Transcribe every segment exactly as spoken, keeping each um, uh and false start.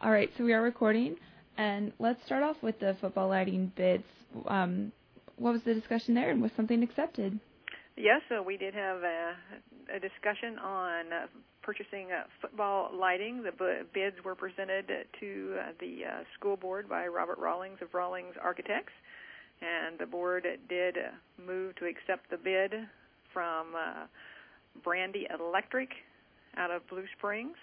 All right, so we are recording, and let's start off with the football lighting bids. Um, what was the discussion there, and was something accepted? Yes, so we did have a, a discussion on uh, purchasing uh, football lighting. The b- bids were presented to uh, the uh, school board by Robert Rawlings of Rawlings Architects, and the board did uh, move to accept the bid from uh, Brandy Electric out of Blue Springs.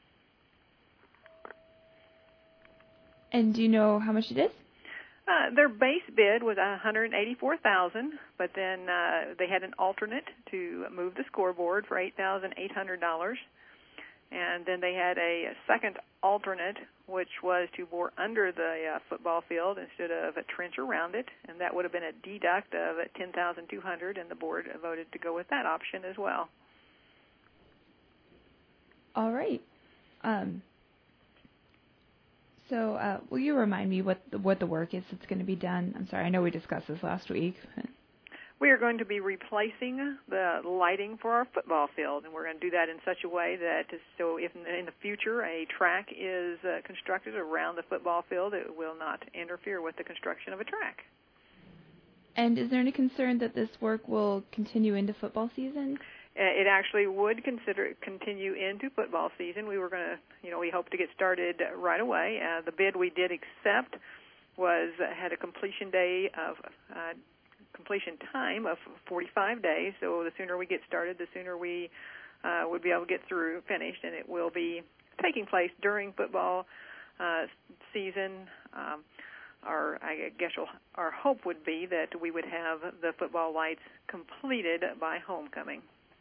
And do you know how much it is? Uh, their base bid was one hundred eighty-four thousand dollars, but then uh, they had an alternate to move the scoreboard for eight thousand eight hundred dollars. And then they had a second alternate, which was to bore under the uh, football field instead of a trench around it, and that would have been a deduct of ten thousand two hundred dollars, and the board voted to go with that option as well. All right. Um, so uh, will you remind me what the, what the work is that's going to be done? I'm sorry, I know we discussed this last week. We are going to be replacing the lighting for our football field, and we're going to do that in such a way that so if in the future a track is uh, constructed around the football field, it will not interfere with the construction of a track. And is there any concern that this work will continue into football season? It actually would consider continue into football season. We were going to, you know, we hope to get started right away. Uh, the bid we did accept was uh, had a completion day of uh, completion time of forty-five days. So the sooner we get started, the sooner we uh, would be able to get through finished, and it will be taking place during football uh, season. Um, Our, I guess, our hope would be that we would have the football lights completed by homecoming.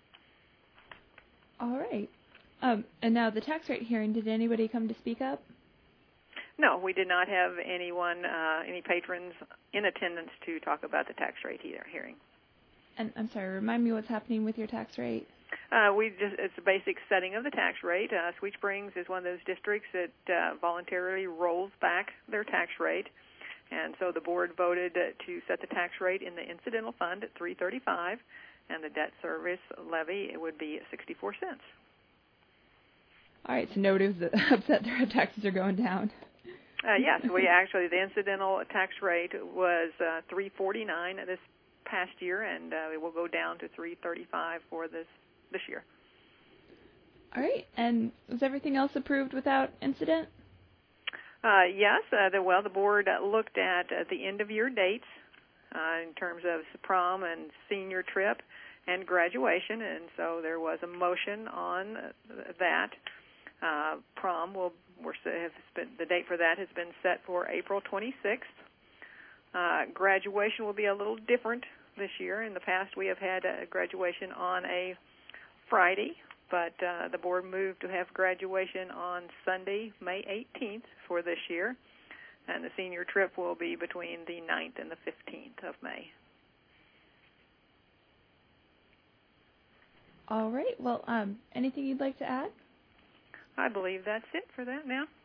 All right. Um, and now the tax rate hearing, did anybody come to speak up? No, we did not have anyone, uh, any patrons in attendance to talk about the tax rate either hearing. And I'm sorry, remind me what's happening with your tax rate. Uh, we just it's a basic setting of the tax rate. Uh, Sweet Springs is one of those districts that uh, voluntarily rolls back their tax rate. And so the board voted to set the tax rate in the incidental fund at three thirty-five, and the debt service levy it would be sixty-four cents. All right, so nobody was upset their taxes are going down. Uh, yes, we actually the incidental tax rate was uh, three forty-nine this past year, and uh, it will go down to three thirty-five for this this year. All right, and was everything else approved without incident? Uh, yes, uh, the, well, the board uh, looked at uh, the end-of-year dates uh, in terms of prom and senior trip and graduation, and so there was a motion on uh, that. Uh, prom will we're, has been, the date for that has been set for April twenty-sixth. Uh, graduation will be a little different this year. In the past, we have had a graduation on a Friday, but uh, the board moved to have graduation on Sunday, May eighteenth for this year, and the senior trip will be between the ninth and the fifteenth of May. All right. Well, um, anything you'd like to add? I believe that's it for that now.